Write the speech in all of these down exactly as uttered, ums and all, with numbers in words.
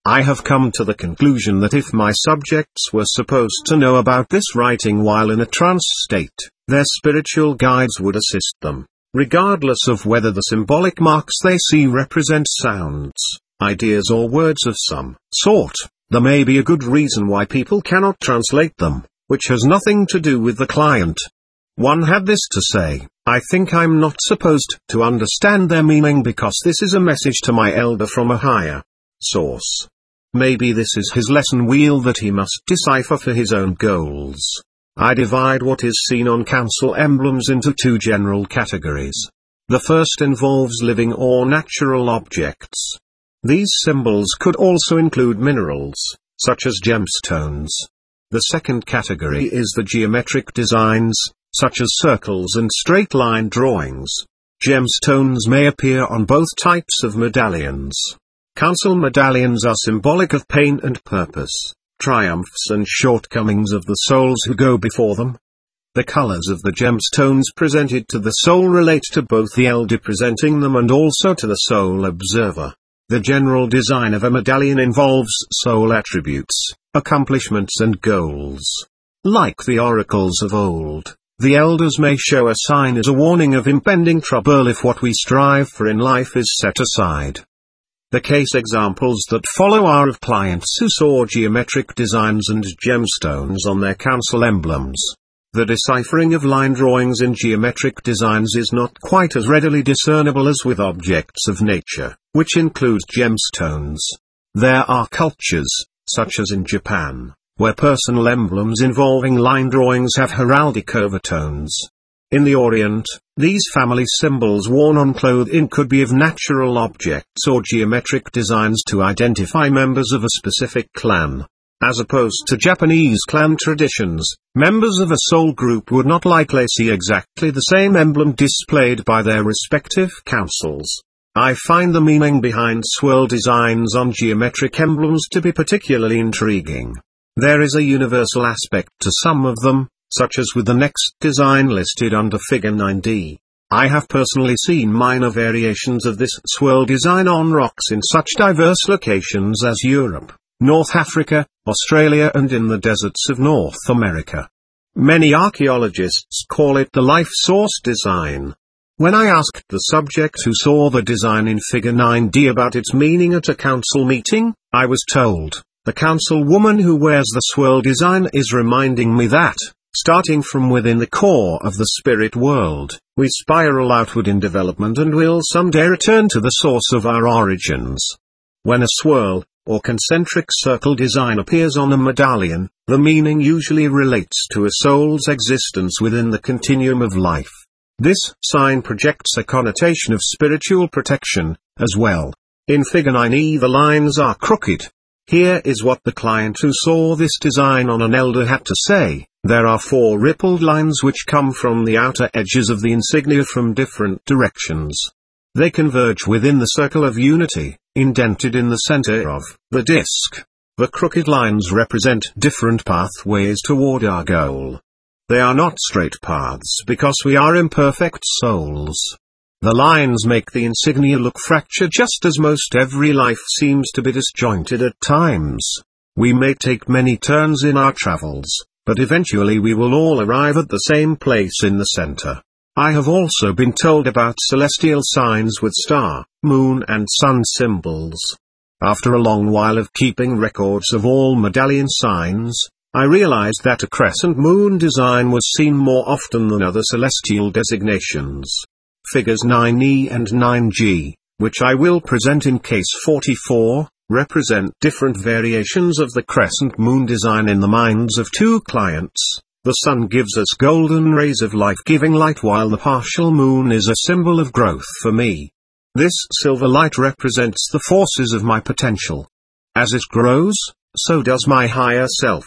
I have come to the conclusion that if my subjects were supposed to know about this writing while in a trance state, their spiritual guides would assist them, regardless of whether the symbolic marks they see represent sounds, ideas or words of some sort. There may be a good reason why people cannot translate them, which has nothing to do with the client. One had this to say: I think I'm not supposed to understand their meaning because this is a message to my elder from a higher source. Maybe this is his lesson wheel that he must decipher for his own goals. I divide what is seen on council emblems into two general categories. The first involves living or natural objects. These symbols could also include minerals, such as gemstones. The second category is the geometric designs, such as circles and straight line drawings. Gemstones may appear on both types of medallions. Council medallions are symbolic of pain and purpose, triumphs and shortcomings of the souls who go before them. The colors of the gemstones presented to the soul relate to both the elder presenting them and also to the soul observer. The general design of a medallion involves soul attributes, accomplishments and goals. Like the oracles of old, the elders may show a sign as a warning of impending trouble if what we strive for in life is set aside. The case examples that follow are of clients who saw geometric designs and gemstones on their council emblems. The deciphering of line drawings in geometric designs is not quite as readily discernible as with objects of nature, which include gemstones. There are cultures, such as in Japan, where personal emblems involving line drawings have heraldic overtones. In the Orient, these family symbols worn on clothing could be of natural objects or geometric designs to identify members of a specific clan. As opposed to Japanese clan traditions, members of a soul group would not likely see exactly the same emblem displayed by their respective councils. I find the meaning behind swirl designs on geometric emblems to be particularly intriguing. There is a universal aspect to some of them, such as with the next design listed under Figure nine D. I have personally seen minor variations of this swirl design on rocks in such diverse locations as Europe, North Africa, Australia and in the deserts of North America. Many archaeologists call it the life source design. When I asked the subject who saw the design in Figure nine D about its meaning at a council meeting, I was told, the council woman who wears the swirl design is reminding me that, starting from within the core of the spirit world, we spiral outward in development and will someday return to the source of our origins. When a swirl, or concentric circle design appears on a medallion, the meaning usually relates to a soul's existence within the continuum of life. This sign projects a connotation of spiritual protection, as well. In Figure nine E the lines are crooked. Here is what the client who saw this design on an elder had to say. There are four rippled lines which come from the outer edges of the insignia from different directions. They converge within the circle of unity, indented in the center of the disc. The crooked lines represent different pathways toward our goal. They are not straight paths because we are imperfect souls. The lines make the insignia look fractured just as most every life seems to be disjointed at times. We may take many turns in our travels, but eventually we will all arrive at the same place in the center. I have also been told about celestial signs with star, moon and sun symbols. After a long while of keeping records of all medallion signs, I realized that a crescent moon design was seen more often than other celestial designations. Figures nine E and nine G, which I will present in case forty-four, represent different variations of the crescent moon design in the minds of two clients. The sun gives us golden rays of life-giving light while the partial moon is a symbol of growth for me. This silver light represents the forces of my potential. As it grows, so does my higher self.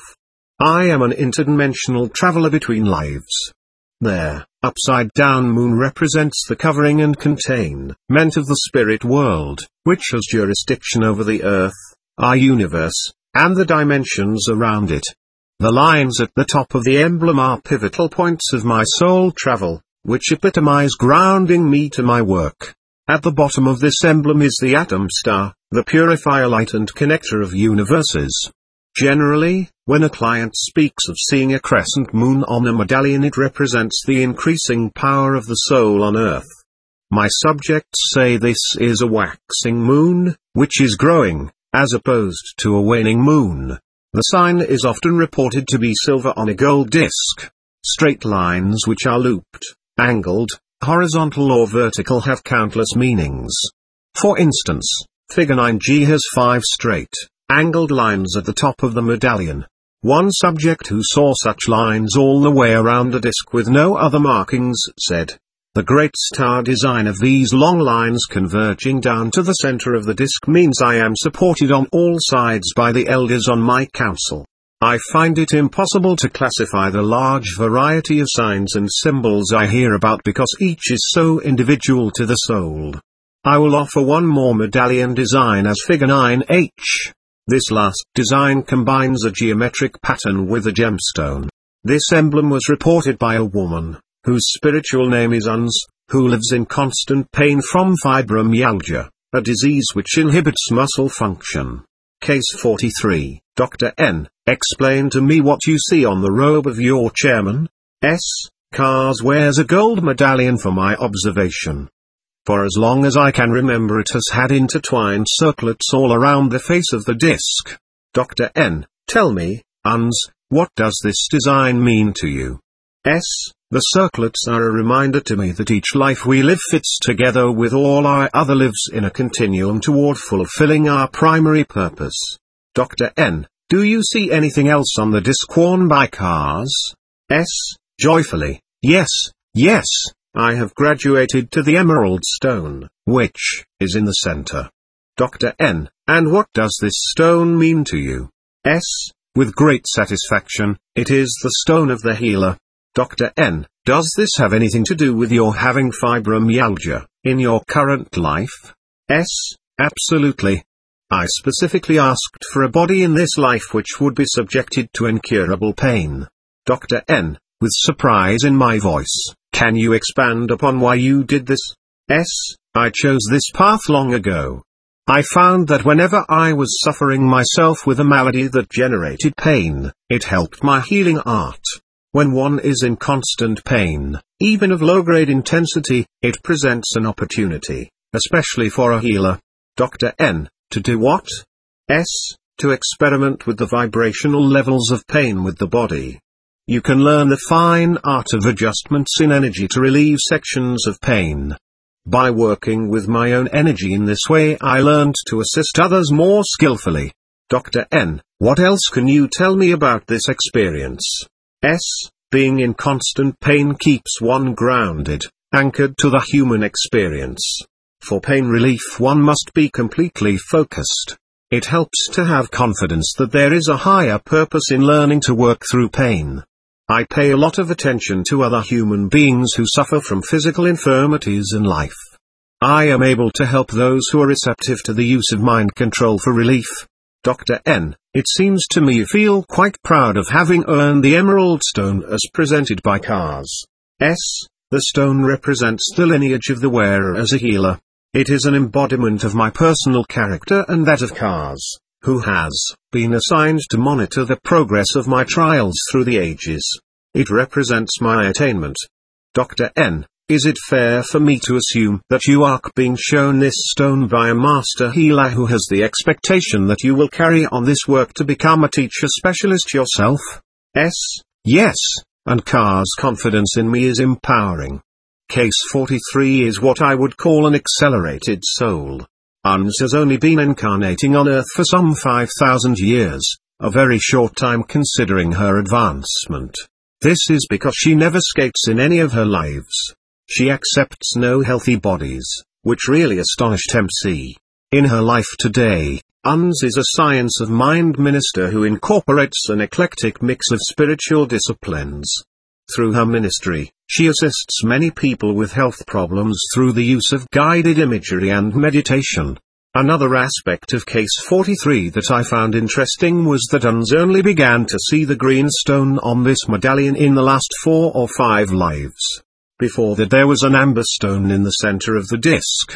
I am an interdimensional traveler between lives. There, upside-down moon represents the covering and containment of the spirit world, which has jurisdiction over the earth, our universe, and the dimensions around it. The lines at the top of the emblem are pivotal points of my soul travel, which epitomize grounding me to my work. At the bottom of this emblem is the atom star, the purifier light and connector of universes. Generally, when a client speaks of seeing a crescent moon on a medallion, it represents the increasing power of the soul on earth. My subjects say this is a waxing moon, which is growing, as opposed to a waning moon. The sign is often reported to be silver on a gold disc. Straight lines which are looped, angled, horizontal or vertical have countless meanings. For instance, figure nine G has five straight, angled lines at the top of the medallion. One subject who saw such lines all the way around a disc with no other markings said, "The great star design of these long lines converging down to the center of the disc means I am supported on all sides by the elders on my council." I find it impossible to classify the large variety of signs and symbols I hear about because each is so individual to the soul. I will offer one more medallion design as figure nine H. This last design combines a geometric pattern with a gemstone. This emblem was reported by a woman, whose spiritual name is Uns, who lives in constant pain from fibromyalgia, a disease which inhibits muscle function. Case forty-three, Doctor N, explain to me what you see on the robe of your chairman. S. Cars wears a gold medallion for my observation. For as long as I can remember it has had intertwined circlets all around the face of the disc. Doctor N, tell me, Uns, what does this design mean to you? S. The circlets are a reminder to me that each life we live fits together with all our other lives in a continuum toward fulfilling our primary purpose. Doctor N, do you see anything else on the disc worn by cars? S. Joyfully, yes, yes, I have graduated to the emerald stone, which is in the center. Doctor N, and what does this stone mean to you? S. With great satisfaction, it is the stone of the healer. Doctor N, does this have anything to do with your having fibromyalgia in your current life? S. Absolutely. I specifically asked for a body in this life which would be subjected to incurable pain. Doctor N, with surprise in my voice, can you expand upon why you did this? S. I chose this path long ago. I found that whenever I was suffering myself with a malady that generated pain, it helped my healing art. When one is in constant pain, even of low-grade intensity, it presents an opportunity, especially for a healer. Doctor N, to do what? S. To experiment with the vibrational levels of pain with the body. You can learn the fine art of adjustments in energy to relieve sections of pain. By working with my own energy in this way, I learned to assist others more skillfully. Doctor N, what else can you tell me about this experience? S. Being in constant pain keeps one grounded, anchored to the human experience. For pain relief one must be completely focused. It helps to have confidence that there is a higher purpose in learning to work through pain. I pay a lot of attention to other human beings who suffer from physical infirmities in life. I am able to help those who are receptive to the use of mind control for relief. Doctor N, it seems to me you feel quite proud of having earned the emerald stone as presented by cars. S. The stone represents the lineage of the wearer as a healer. It is an embodiment of my personal character and that of cars, who has been assigned to monitor the progress of my trials through the ages. It represents my attainment. Doctor N, is it fair for me to assume that you are being shown this stone by a master healer who has the expectation that you will carry on this work to become a teacher specialist yourself? S. Yes, and Car's confidence in me is empowering. Case forty-three is what I would call an accelerated soul. Uns has only been incarnating on Earth for some five thousand years, a very short time considering her advancement. This is because she never skates in any of her lives. She accepts no healthy bodies, which really astonished M C. In her life today, Uns is a science of mind minister who incorporates an eclectic mix of spiritual disciplines. Through her ministry, she assists many people with health problems through the use of guided imagery and meditation. Another aspect of Case forty-three that I found interesting was that Uns only began to see the green stone on this medallion in the last four or five lives. Before that there was an amber stone in the center of the disc.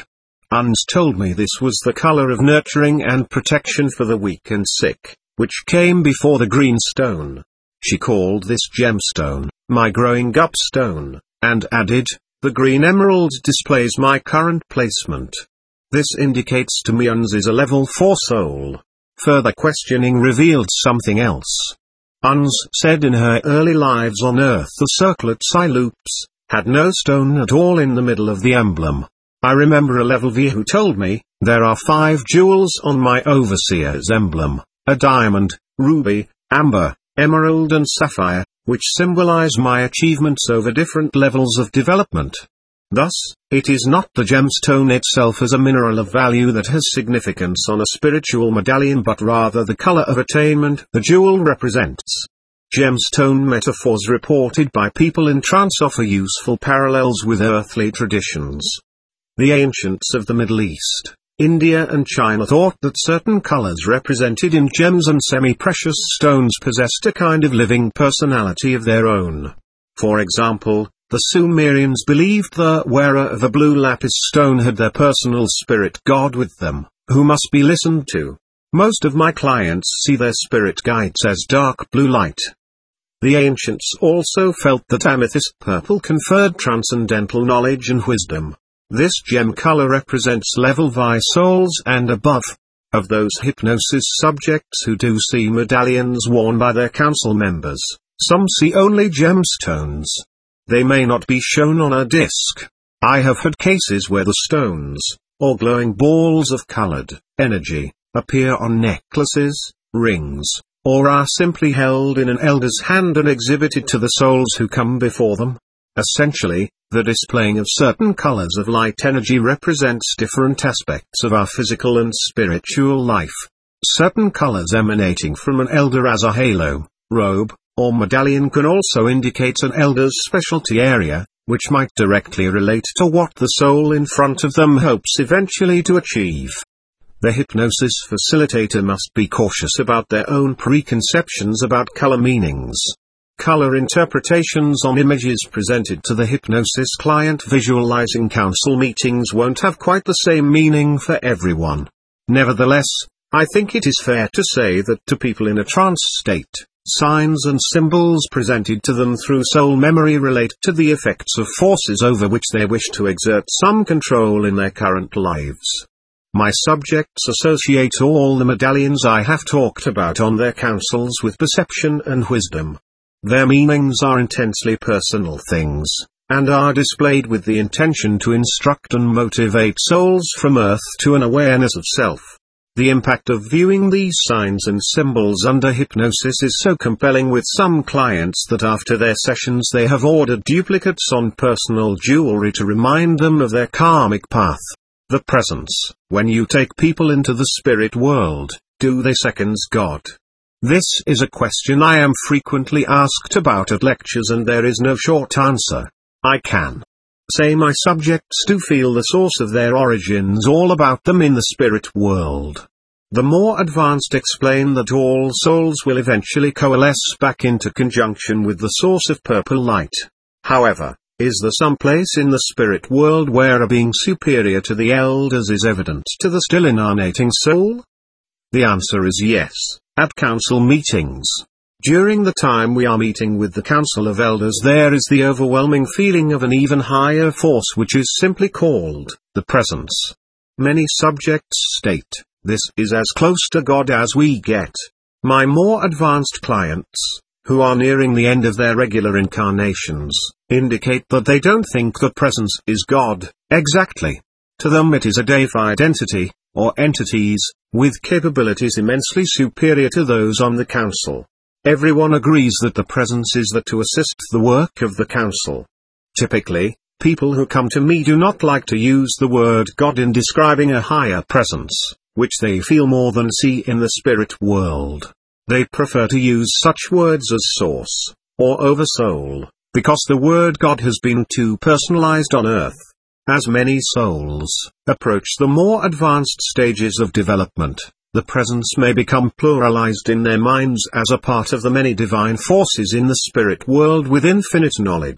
Uns told me this was the color of nurturing and protection for the weak and sick, which came before the green stone. She called this gemstone, my growing up stone, and added, the green emerald displays my current placement. This indicates to me Uns is a level four soul. Further questioning revealed something else. Uns said in her early lives on Earth the circlet Siloops had no stone at all in the middle of the emblem. I remember a level V who told me, there are five jewels on my overseer's emblem, a diamond, ruby, amber, emerald and sapphire, which symbolize my achievements over different levels of development. Thus, it is not the gemstone itself as a mineral of value that has significance on a spiritual medallion but rather the color of attainment the jewel represents. Gemstone metaphors reported by people in trance offer useful parallels with earthly traditions. The ancients of the Middle East, India and China thought that certain colors represented in gems and semi-precious stones possessed a kind of living personality of their own. For example, the Sumerians believed the wearer of a blue lapis stone had their personal spirit god with them, who must be listened to. Most of my clients see their spirit guides as dark blue light. The ancients also felt that amethyst purple conferred transcendental knowledge and wisdom. This gem color represents level V souls and above. Of those hypnosis subjects who do see medallions worn by their council members, some see only gemstones. They may not be shown on a disc. I have had cases where the stones, or glowing balls of colored energy, appear on necklaces, rings, or are simply held in an elder's hand and exhibited to the souls who come before them. Essentially, the displaying of certain colors of light energy represents different aspects of our physical and spiritual life. Certain colors emanating from an elder as a halo, robe, or medallion can also indicate an elder's specialty area, which might directly relate to what the soul in front of them hopes eventually to achieve. The hypnosis facilitator must be cautious about their own preconceptions about color meanings. Color interpretations on images presented to the hypnosis client visualizing council meetings won't have quite the same meaning for everyone. Nevertheless, I think it is fair to say that to people in a trance state, signs and symbols presented to them through soul memory relate to the effects of forces over which they wish to exert some control in their current lives. My subjects associate all the medallions I have talked about on their councils with perception and wisdom. Their meanings are intensely personal things, and are displayed with the intention to instruct and motivate souls from Earth to an awareness of self. The impact of viewing these signs and symbols under hypnosis is so compelling with some clients that after their sessions they have ordered duplicates on personal jewelry to remind them of their karmic path. The presence. When you take people into the spirit world, do they seconds God? This is a question I am frequently asked about at lectures and there is no short answer. I can say my subjects do feel the source of their origins all about them in the spirit world. The more advanced explain that all souls will eventually coalesce back into conjunction with the source of purple light. However, is there some place in the spirit world where a being superior to the elders is evident to the still incarnating soul? The answer is yes. At council meetings, during the time we are meeting with the council of elders, there is the overwhelming feeling of an even higher force which is simply called the presence. Many subjects state, this is as close to God as we get. My more advanced clients, who are nearing the end of their regular incarnations, indicate that they don't think the presence is God, exactly. To them it is a deified entity, or entities, with capabilities immensely superior to those on the council. Everyone agrees that the presence is there to assist the work of the council. Typically, people who come to me do not like to use the word God in describing a higher presence, which they feel more than see in the spirit world. They prefer to use such words as source, or oversoul, because the word God has been too personalized on earth. As many souls approach the more advanced stages of development, the presence may become pluralized in their minds as a part of the many divine forces in the spirit world with infinite knowledge.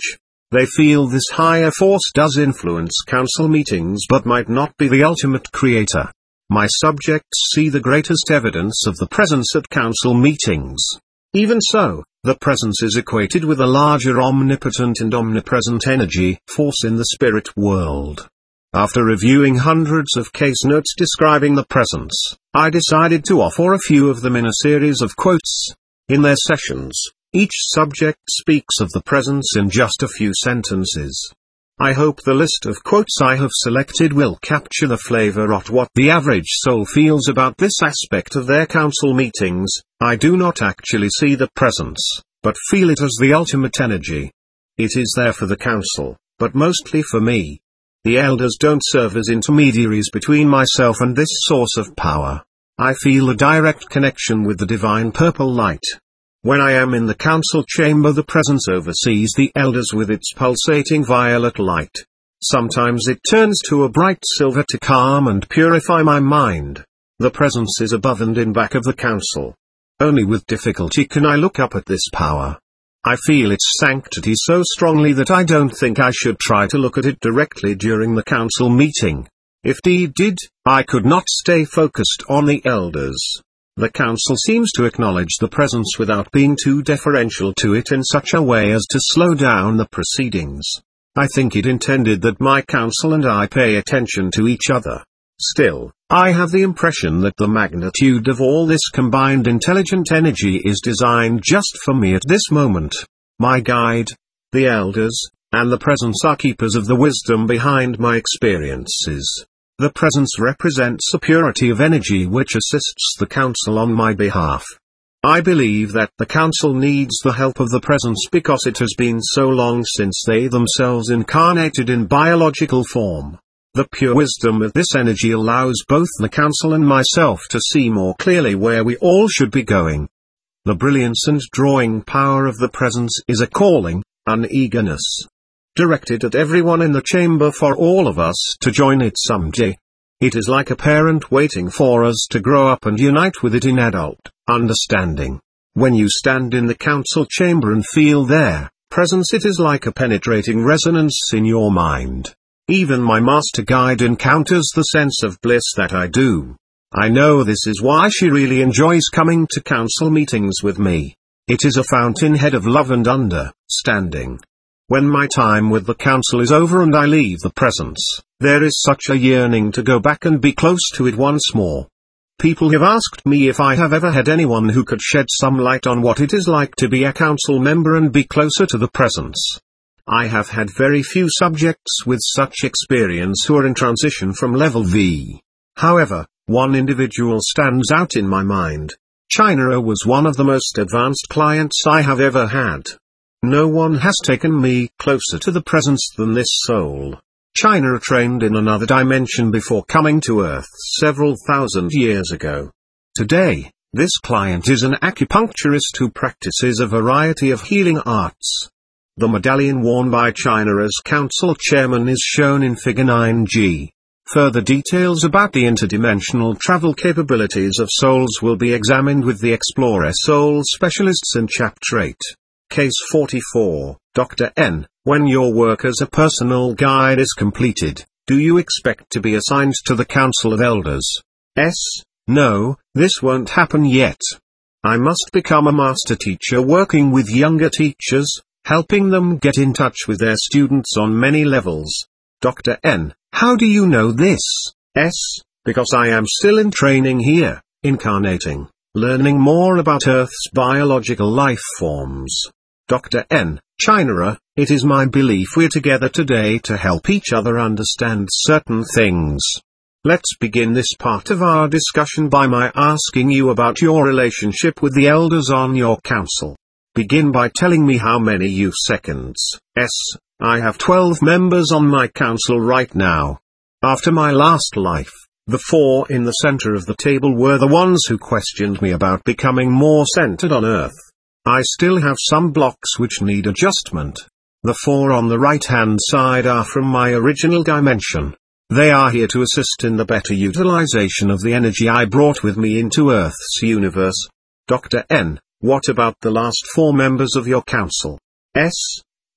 They feel this higher force does influence council meetings but might not be the ultimate creator. My subjects see the greatest evidence of the presence at council meetings. Even so, the presence is equated with a larger omnipotent and omnipresent energy force in the spirit world. After reviewing hundreds of case notes describing the presence, I decided to offer a few of them in a series of quotes. In their sessions, each subject speaks of the presence in just a few sentences. I hope the list of quotes I have selected will capture the flavor of what the average soul feels about this aspect of their council meetings. I do not actually see the presence, but feel it as the ultimate energy. It is there for the council, but mostly for me. The elders don't serve as intermediaries between myself and this source of power. I feel a direct connection with the divine purple light. When I am in the council chamber, the presence oversees the elders with its pulsating violet light. Sometimes it turns to a bright silver to calm and purify my mind. The presence is above and in back of the council. Only with difficulty can I look up at this power. I feel its sanctity so strongly that I don't think I should try to look at it directly during the council meeting. If I did, I could not stay focused on the elders. The council seems to acknowledge the presence without being too deferential to it in such a way as to slow down the proceedings. I think it intended that my council and I pay attention to each other. Still, I have the impression that the magnitude of all this combined intelligent energy is designed just for me at this moment. My guide, the elders, and the presence are keepers of the wisdom behind my experiences. The presence represents a purity of energy which assists the council on my behalf. I believe that the council needs the help of the presence because it has been so long since they themselves incarnated in biological form. The pure wisdom of this energy allows both the council and myself to see more clearly where we all should be going. The brilliance and drawing power of the presence is a calling, an eagerness, directed at everyone in the chamber for all of us to join it someday. It is like a parent waiting for us to grow up and unite with it in adult understanding. When you stand in the council chamber and feel their presence, it is like a penetrating resonance in your mind. Even my master guide encounters the sense of bliss that I do. I know this is why she really enjoys coming to council meetings with me. It is a fountainhead of love and understanding. When my time with the council is over and I leave the presence, there is such a yearning to go back and be close to it once more. People have asked me if I have ever had anyone who could shed some light on what it is like to be a council member and be closer to the presence. I have had very few subjects with such experience who are in transition from level V. However, one individual stands out in my mind. Chinara was one of the most advanced clients I have ever had. No one has taken me closer to the presence than this soul. Chinara trained in another dimension before coming to Earth several thousand years ago. Today, this client is an acupuncturist who practices a variety of healing arts. The medallion worn by Chinara's council chairman is shown in Figure nine G. Further details about the interdimensional travel capabilities of souls will be examined with the Explorer Soul Specialists in Chapter eight. Case forty-four, Doctor N. When your work as a personal guide is completed, do you expect to be assigned to the Council of Elders? S. No, this won't happen yet. I must become a master teacher working with younger teachers, helping them get in touch with their students on many levels. Doctor N. How do you know this? S. Because I am still in training here, incarnating, learning more about Earth's biological life forms. Doctor N. Chinara, it is my belief we're together today to help each other understand certain things. Let's begin this part of our discussion by my asking you about your relationship with the elders on your council. Begin by telling me how many you seconds. S. I have twelve members on my council right now. After my last life, the four in the center of the table were the ones who questioned me about becoming more centered on Earth. I still have some blocks which need adjustment. The four on the right-hand side are from my original dimension. They are here to assist in the better utilization of the energy I brought with me into Earth's universe. Doctor N. What about the last four members of your council? S.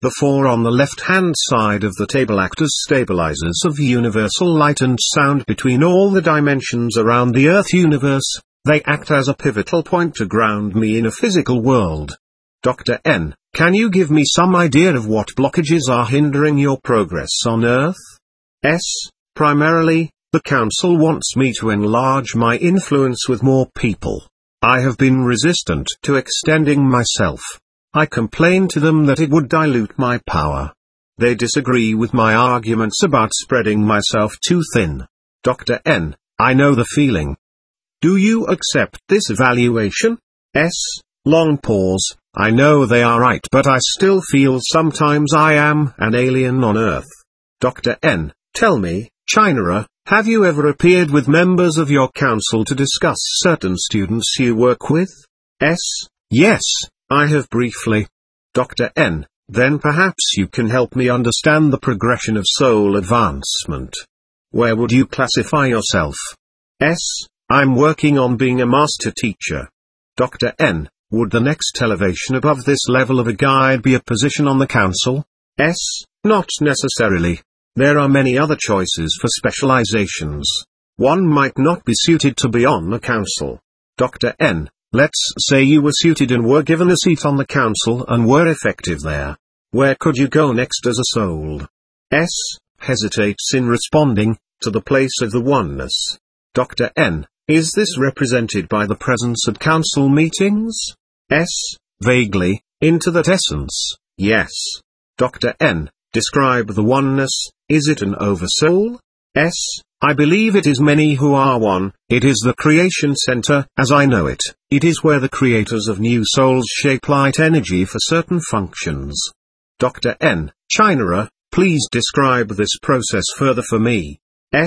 The four on the left-hand side of the table act as stabilizers of universal light and sound between all the dimensions around the Earth universe. They act as a pivotal point to ground me in a physical world. Doctor N, can you give me some idea of what blockages are hindering your progress on Earth? S. Primarily, the Council wants me to enlarge my influence with more people. I have been resistant to extending myself. I complain to them that it would dilute my power. They disagree with my arguments about spreading myself too thin. Doctor N, I know the feeling. Do you accept this evaluation? S. Long pause. I know they are right, but I still feel sometimes I am an alien on Earth. Doctor N, tell me, China, have you ever appeared with members of your council to discuss certain students you work with? S. Yes, I have briefly. Doctor N, then perhaps you can help me understand the progression of soul advancement. Where would you classify yourself? S. I'm working on being a master teacher. Doctor N, would the next elevation above this level of a guide be a position on the council? S. Not necessarily. There are many other choices for specializations. One might not be suited to be on the council. Doctor N, let's say you were suited and were given a seat on the council and were effective there. Where could you go next as a soul? S. Hesitates in responding, to the place of the oneness. Doctor N, is this represented by the presence at council meetings? S. Vaguely, into that essence, yes. Doctor N, describe the oneness, is it an oversoul? S. I believe it is many who are one, it is the creation center, as I know it, it is where the creators of new souls shape light energy for certain functions. Doctor N, China, please describe this process further for me. S.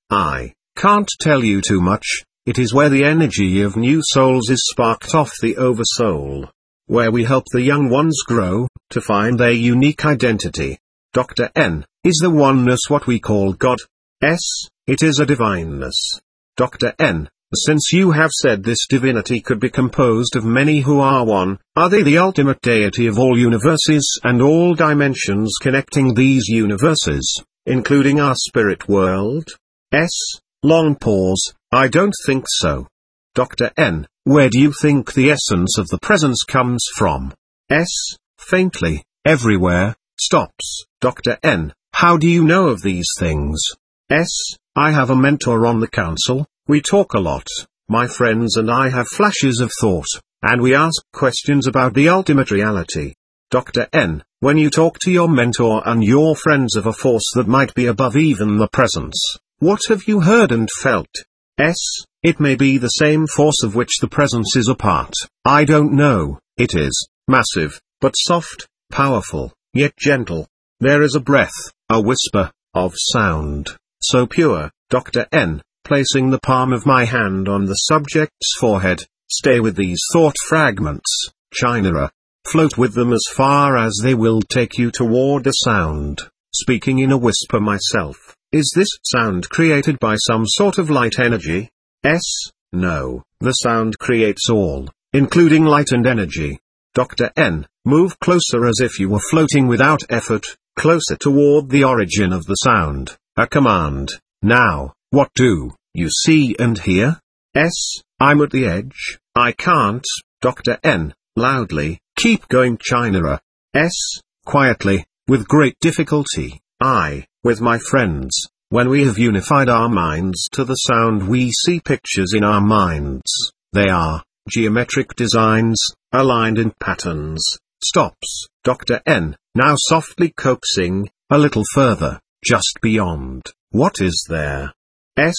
I can't tell you too much, it is where the energy of new souls is sparked off the oversoul. Where we help the young ones grow, to find their unique identity. Doctor N, is the oneness what we call God? S. It is a divineness. Doctor N, since you have said this divinity could be composed of many who are one, are they the ultimate deity of all universes and all dimensions connecting these universes, including our spirit world? S. Long pause, I don't think so. Doctor N, where do you think the essence of the presence comes from? S. Faintly, everywhere, stops. Doctor N, how do you know of these things? S. I have a mentor on the council, we talk a lot, my friends and I have flashes of thought, and we ask questions about the ultimate reality. Doctor N, when you talk to your mentor and your friends of a force that might be above even the presence, what have you heard and felt? S. It may be the same force of which the presence is a part, I don't know, it is massive, but soft, powerful, yet gentle. There is a breath, a whisper, of sound, so pure. Doctor N, placing the palm of my hand on the subject's forehead, stay with these thought fragments, China. Float with them as far as they will take you toward a sound, speaking in a whisper myself. Is this sound created by some sort of light energy? S. No, the sound creates all, including light and energy. Doctor N, move closer as if you were floating without effort, closer toward the origin of the sound, a command. Now, what do you see and hear? S. I'm at the edge, I can't. Doctor N, loudly, keep going China. S. Quietly, with great difficulty, I, with my friends, when we have unified our minds to the sound we see pictures in our minds, they are, geometric designs, aligned in patterns, stops. Doctor N, now softly coaxing, a little further, just beyond, what is there? S.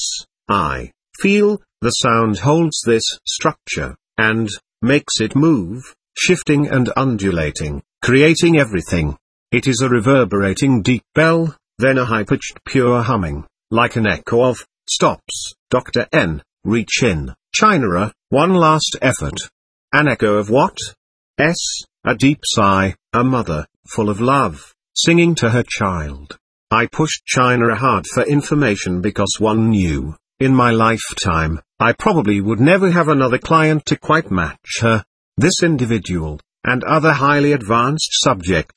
I feel, the sound holds this structure, and makes it move, shifting and undulating, creating everything. It is a reverberating deep bell, then a high-pitched pure humming, like an echo of, stops. Doctor N, reach in, China, one last effort. An echo of what? S. A deep sigh, a mother, full of love, singing to her child. I pushed China hard for information because one knew, in my lifetime, I probably would never have another client to quite match her. This individual, and other highly advanced subjects,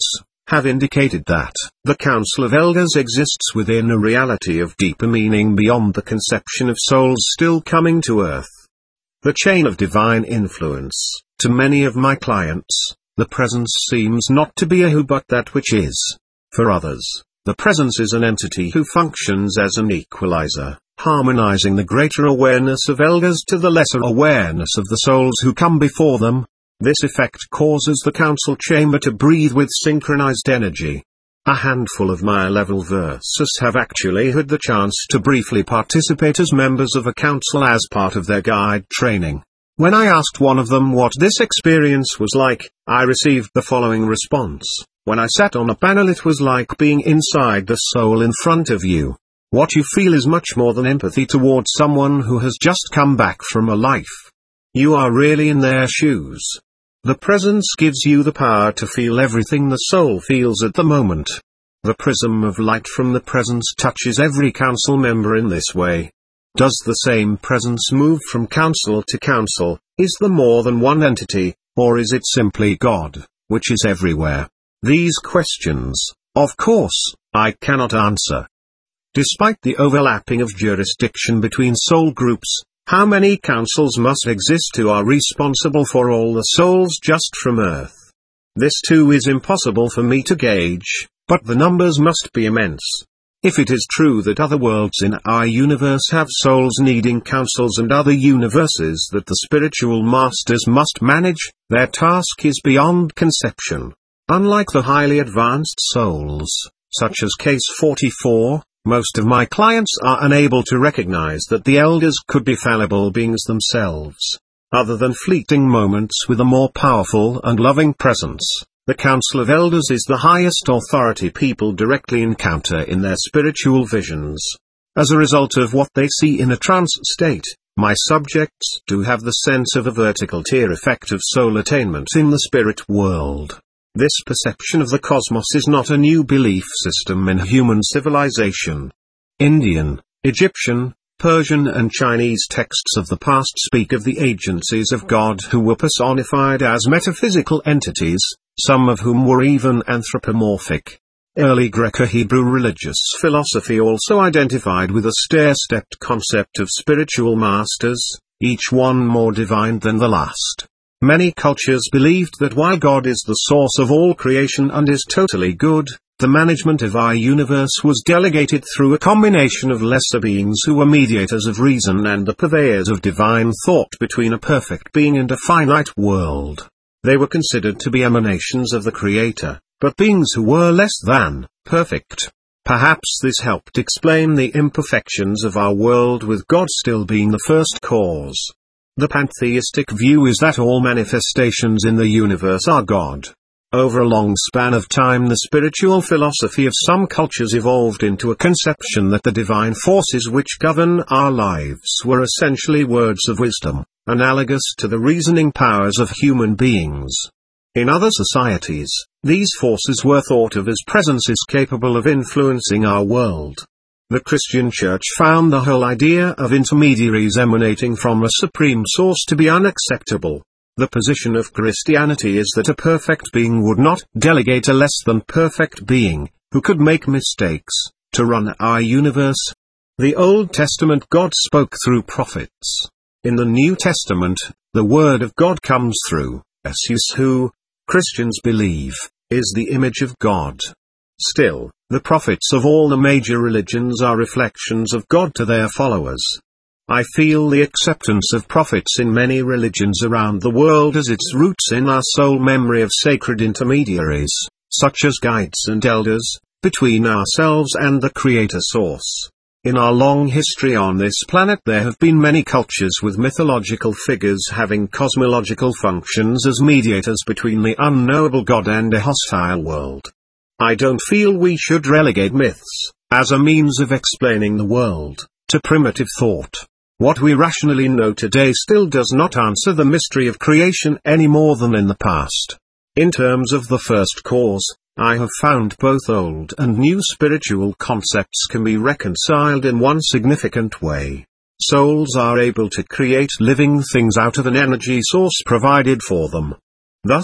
have indicated that the Council of Elders exists within a reality of deeper meaning beyond the conception of souls still coming to earth. The chain of divine influence, to many of my clients, the presence seems not to be a who but that which is. For others, the presence is an entity who functions as an equalizer, harmonizing the greater awareness of elders to the lesser awareness of the souls who come before them. This effect causes the council chamber to breathe with synchronized energy. A handful of my level verses have actually had the chance to briefly participate as members of a council as part of their guide training. When I asked one of them what this experience was like, I received the following response: when I sat on a panel, it was like being inside the soul in front of you. What you feel is much more than empathy towards someone who has just come back from a life. You are really in their shoes. The presence gives you the power to feel everything the soul feels at the moment. The prism of light from the presence touches every council member in this way. Does the same presence move from council to council? Is there more than one entity, or is it simply God, which is everywhere? These questions, of course, I cannot answer. Despite the overlapping of jurisdiction between soul groups, how many councils must exist who are responsible for all the souls just from Earth? This too is impossible for me to gauge, but the numbers must be immense. If it is true that other worlds in our universe have souls needing councils and other universes that the spiritual masters must manage, their task is beyond conception. Unlike the highly advanced souls, such as Case forty-four, most of my clients are unable to recognize that the elders could be fallible beings themselves. Other than fleeting moments with a more powerful and loving presence, the Council of Elders is the highest authority people directly encounter in their spiritual visions. As a result of what they see in a trance state, my subjects do have the sense of a vertical tier effect of soul attainment in the spirit world. This perception of the cosmos is not a new belief system in human civilization. Indian, Egyptian, Persian and Chinese texts of the past speak of the agencies of God who were personified as metaphysical entities, some of whom were even anthropomorphic. Early Greco-Hebrew religious philosophy also identified with a stair-stepped concept of spiritual masters, each one more divine than the last. Many cultures believed that while God is the source of all creation and is totally good, the management of our universe was delegated through a combination of lesser beings who were mediators of reason and the purveyors of divine thought between a perfect being and a finite world. They were considered to be emanations of the Creator, but beings who were less than perfect. Perhaps this helped explain the imperfections of our world, with God still being the first cause. The pantheistic view is that all manifestations in the universe are God. Over a long span of time, the spiritual philosophy of some cultures evolved into a conception that the divine forces which govern our lives were essentially words of wisdom, analogous to the reasoning powers of human beings. In other societies, these forces were thought of as presences capable of influencing our world. The Christian Church found the whole idea of intermediaries emanating from a supreme source to be unacceptable. The position of Christianity is that a perfect being would not delegate a less than perfect being, who could make mistakes, to run our universe. The Old Testament God spoke through prophets. In the New Testament, the Word of God comes through Jesus, who, Christians believe, is the image of God. Still, the prophets of all the major religions are reflections of God to their followers. I feel the acceptance of prophets in many religions around the world as its roots in our soul memory of sacred intermediaries, such as guides and elders, between ourselves and the Creator Source. In our long history on this planet, there have been many cultures with mythological figures having cosmological functions as mediators between the unknowable God and a hostile world. I don't feel we should relegate myths, as a means of explaining the world, to primitive thought. What we rationally know today still does not answer the mystery of creation any more than in the past. In terms of the first cause, I have found both old and new spiritual concepts can be reconciled in one significant way. Souls are able to create living things out of an energy source provided for them. Thus,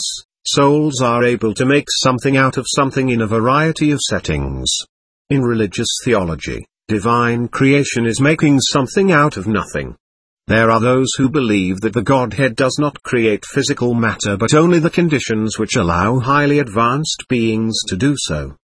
souls are able to make something out of something in a variety of settings. In religious theology, divine creation is making something out of nothing. There are those who believe that the Godhead does not create physical matter but only the conditions which allow highly advanced beings to do so.